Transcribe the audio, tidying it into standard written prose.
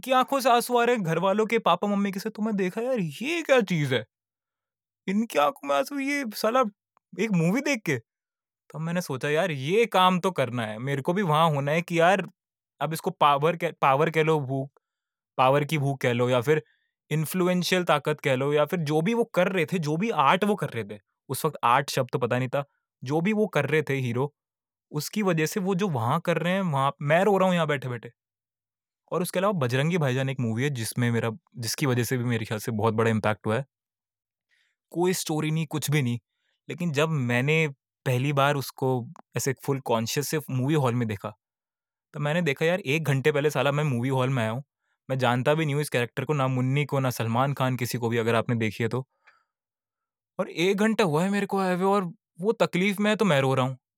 की आंखों से आंसू आ रहे हैं घर वालों के, पापा मम्मी के से, तो मैं देखा यार ये क्या चीज है, इनकी आंखों में आंसू, ये साला एक मूवी देख के। तब मैंने सोचा यार ये काम तो करना है, मेरे को भी वहां होना है कि यार अब इसको पावर कह लो, भूख, पावर की भूख कह लो, या फिर इन्फ्लुएंशियल ताकत कह लो, या फिर जो भी वो कर रहे थे, जो भी आर्ट वो कर रहे थे, उस वक्त आर्ट शब्द तो पता नहीं था, जो भी वो कर रहे थे हीरो, उसकी वजह से वो जो वहां कर रहे हैं, वहां मैं रो रहा हूँ यहाँ बैठे बैठे। और उसके अलावा बजरंगी भाईजान एक मूवी है जिसमें मेरा, जिसकी वजह से भी मेरे ख्याल से बहुत बड़ा इम्पैक्ट हुआ है। कोई स्टोरी नहीं, कुछ भी नहीं, लेकिन जब मैंने पहली बार उसको ऐसे फुल कॉन्शियस से मूवी हॉल में देखा, तो मैंने देखा यार 1 घंटे पहले साला मैं मूवी हॉल में आया हूँ। मैं जानता भी नहीं हूँ इस कैरेक्टर को, ना मुन्नी को, ना सलमान खान, किसी को भी, अगर आपने देखी है तो। और 1 घंटा हुआ है मेरे को आए हुए, और वो तकलीफ में है तो मैं रो रहा हूँ।